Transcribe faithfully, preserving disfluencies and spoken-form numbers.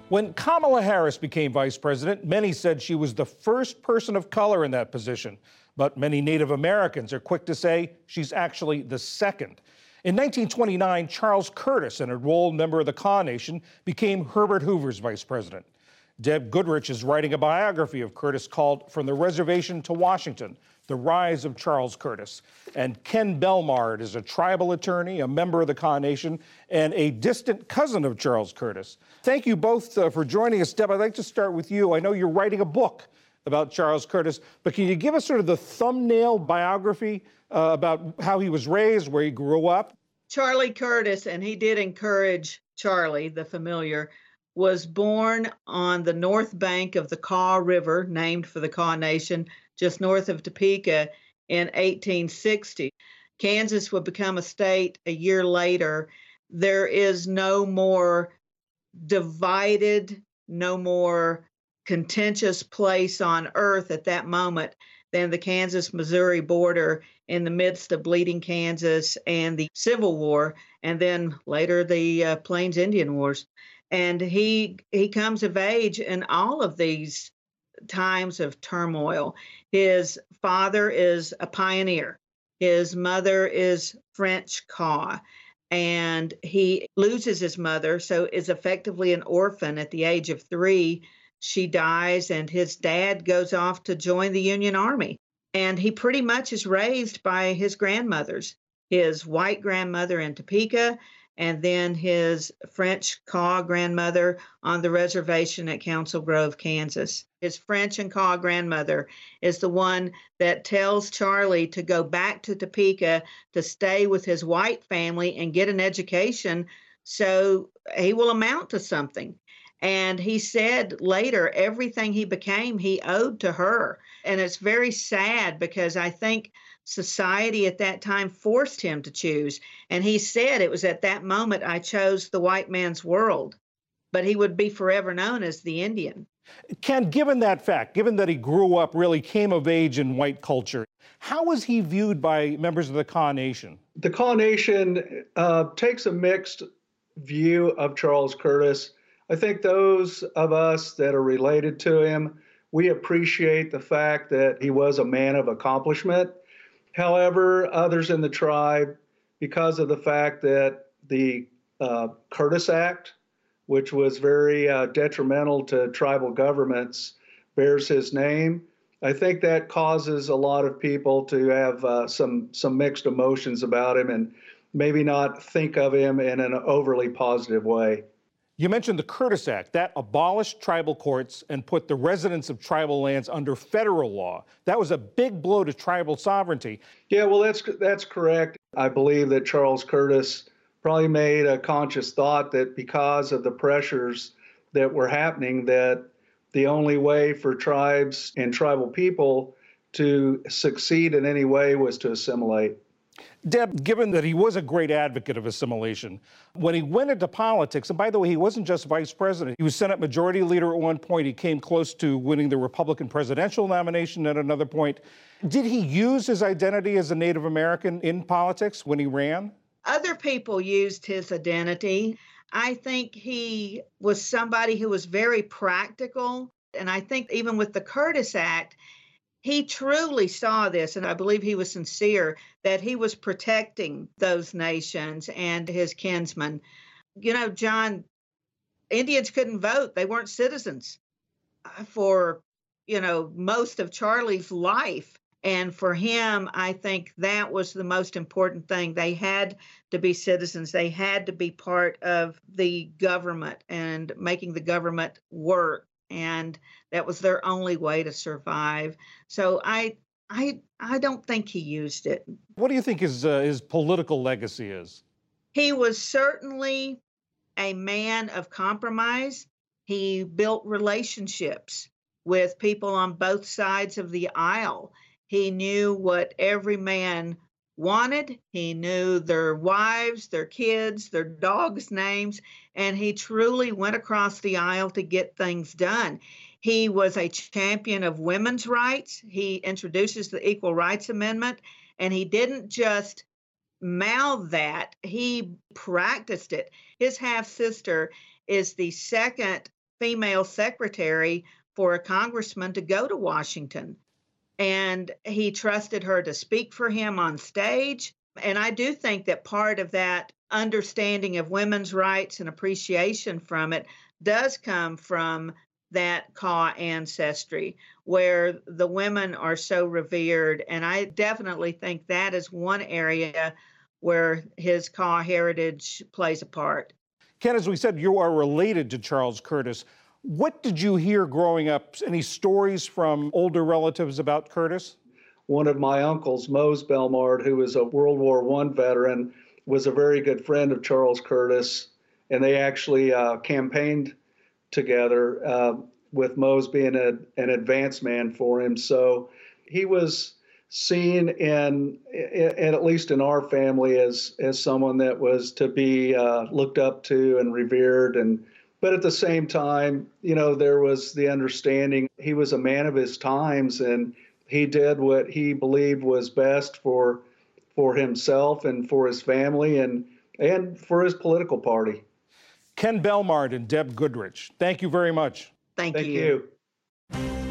When Kamala Harris became vice president, many said she was the first person of color in that position. But many Native Americans are quick to say she's actually the second. In nineteen twenty-nine, Charles Curtis, an enrolled member of the Kaw Nation, became Herbert Hoover's vice president. Deb Goodrich is writing a biography of Curtis called From the Reservation to Washington, The Rise of Charles Curtis. And Ken Belmard is a tribal attorney, a member of the Kaw Nation, and a distant cousin of Charles Curtis. Thank you both uh, for joining us. Deb, I'd like to start with you. I know you're writing a book about Charles Curtis, but can you give us sort of the thumbnail biography uh, about how he was raised, where he grew up? Charlie Curtis, and he did encourage Charlie, the familiar, was born on the north bank of the Kaw River, named for the Kaw Nation, just north of Topeka in eighteen sixty. Kansas would become a state a year later. There is no more divided, no more contentious place on earth at that moment than the Kansas-Missouri border in the midst of bleeding Kansas and the Civil War, and then later the uh, Plains Indian Wars. And he he comes of age in all of these times of turmoil. His father is a pioneer. His mother is French Kaw, and he loses his mother, so is effectively an orphan at the age of three. She dies, and his dad goes off to join the Union Army. And he pretty much is raised by his grandmothers, his white grandmother in Topeka, and then his French Kaw grandmother on the reservation at Council Grove, Kansas. His French and Kaw grandmother is the one that tells Charlie to go back to Topeka to stay with his white family and get an education so he will amount to something. And he said later, everything he became, he owed to her. And it's very sad because I think society at that time forced him to choose. And he said it was at that moment I chose the white man's world, but he would be forever known as the Indian. Ken, given that fact, given that he grew up, really came of age in white culture, how was he viewed by members of the Kaw Nation? The Kaw Nation uh, takes a mixed view of Charles Curtis. I think those of us that are related to him, we appreciate the fact that he was a man of accomplishment. However, others in the tribe, because of the fact that the uh, Curtis Act, which was very uh, detrimental to tribal governments, bears his name, I think that causes a lot of people to have uh, some, some mixed emotions about him and maybe not think of him in an overly positive way. You mentioned the Curtis Act. That abolished tribal courts and put the residents of tribal lands under federal law. That was a big blow to tribal sovereignty. Yeah, well, that's that's correct. I believe that Charles Curtis probably made a conscious thought that because of the pressures that were happening, that the only way for tribes and tribal people to succeed in any way was to assimilate. Deb, given that he was a great advocate of assimilation, when he went into politics, and by the way, he wasn't just vice president, he was Senate Majority Leader at one point, he came close to winning the Republican presidential nomination at another point. Did he use his identity as a Native American in politics when he ran? Other people used his identity. I think he was somebody who was very practical, and I think even with the Curtis Act, he truly saw this, and I believe he was sincere, that he was protecting those nations and his kinsmen. You know, John, Indians couldn't vote. They weren't citizens for, you know, most of Charlie's life. And for him, I think that was the most important thing. They had to be citizens. They had to be part of the government and making the government work. And that was their only way to survive. So I, I, I don't think he used it. What do you think his uh, his political legacy is? He was certainly a man of compromise. He built relationships with people on both sides of the aisle. He knew what every man wanted. He knew their wives, their kids, their dogs' names, and he truly went across the aisle to get things done. He was a champion of women's rights. He introduces the Equal Rights Amendment, and he didn't just mouth that, he practiced it. His half-sister is the second female secretary for a congressman to go to Washington. And he trusted her to speak for him on stage. And I do think that part of that understanding of women's rights and appreciation from it does come from that Kaw ancestry, where the women are so revered. And I definitely think that is one area where his Kaw heritage plays a part. Ken, as we said, you are related to Charles Curtis. What did you hear growing up? Any stories from older relatives about Curtis? One of my uncles, Mose Belmard, who was a World War One veteran, was a very good friend of Charles Curtis, and they actually uh, campaigned together, uh, with Mose being a, an advance man for him. So he was seen in, in, at least in our family, as as someone that was to be uh, looked up to and revered. And but at the same time, you know, there was the understanding he was a man of his times, and he did what he believed was best for for himself and for his family and and for his political party. Ken Belmard and Deb Goodrich, thank you very much. Thank, Thank you. you.